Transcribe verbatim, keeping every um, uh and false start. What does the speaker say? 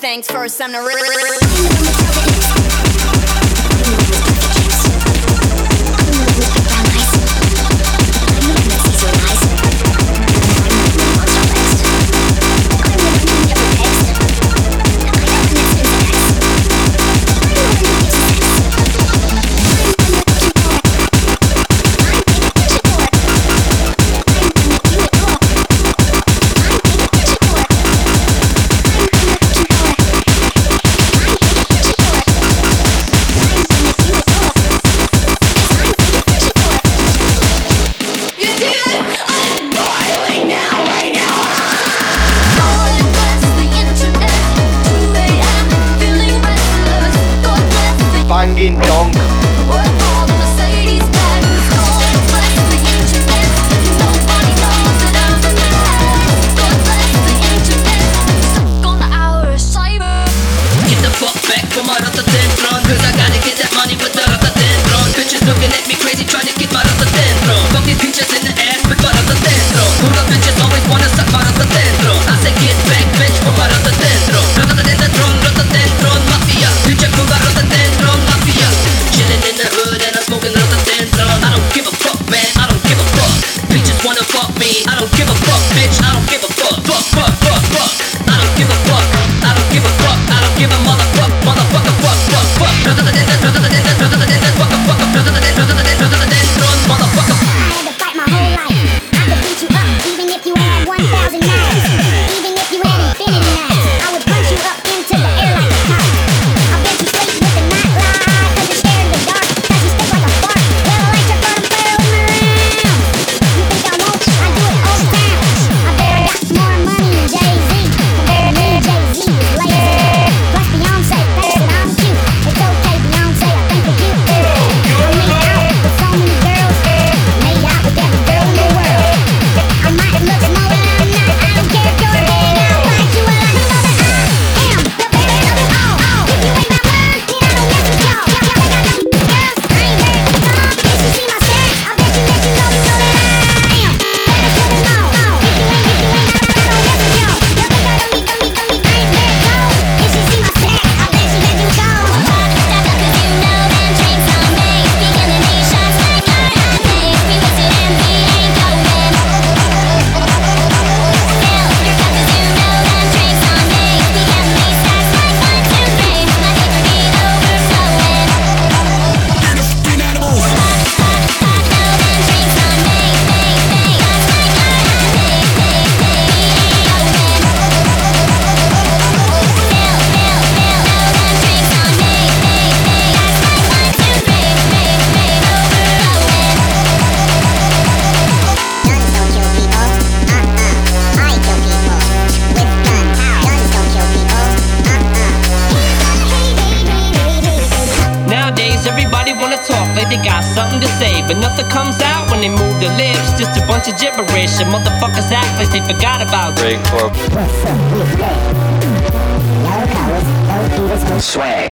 things first. I'm the real. Banging donk. Get the fuck back from my rhododendron, cause I gotta get that money with the rhododendron. Bitches looking at me crazy trying to get my rhododendron. Fuck these bitches in the ass with my rhododendron. Who the bitches always wanna suck my rhododendron. I say get back bitch from my rhododendron. Rhododendron, rhododendron, mafia. Bitch from my rhododendron, mafia. Chillin' in the hood and I'm smoking rhododendron. I don't give a fuck man, I don't give a fuck. Bitches wanna fuck me, I don't give a fuck bitch. I don't give a fuck, fuck, fuck, fuck, fuck. I don't give a fuck, I don't give a fuck. I don't give a motherfuck, motherfucker, fuck, fuck, fuck. Rhododendron, rhododendron, rhododendron, fuck, fuck, rhododendron, rhododendron, rhododendron, motherfucker. I had to fight my whole life. I could beat you up even if you had one thousand knives. Even if you had infinity knives, I would punch you up into the air like a kite. I'll get you straight with the nightlight, cause you're scared in the dark, cause you stink like a fart. Well, I like your fun play with my round. You think I won't? I do it all the time. I bet I got more money than Jay-Z. Compared to me, Jay-Z is lazy. Plus Beyonce thinks that I'm cute. It's okay, Beyonce, I think of you. I made out with so many girls. Made out with every girl in the world. I might look small, but I'm not. I don't care if you're big, I'll fight you. Well, I know that I am the baby of it all. If you ain't my word, then I don't mess with y'all. Y'all think I know girls? I ain't heard the song. If you see my sex, I'll bet you let you know, you know that I am better to them all. If you ain't, if you ain't, I don't, I don't mess with y'all. Y'all think I don't need, don't need, don't need, I ain't very cold. If you see my sex, I'll bet you let you go. Step up, cause you know them drinks on me. Speaking of these shots like our hot takes. We wasted and we ain't going. Fill your cup, cause you know them drinks on me. We get me stacks like one, two, three. My paper be overflowing. I know them drinks on me. That's like our hot takes. We going. Fill, fill, fill, know them drinks on me. That's like one, two, three. Overflowing. Guns don't kill people. Uh-uh. I kill people with guns. Guns don't kill people. Uh-uh. Nowadays, everybody wanna talk like they got something to say, but nothing comes out when they move their lips. Just a bunch of gibberish, and motherfuckers act like they forgot about it. Break for What's up, we play. Yellow colors, no Peter's swag.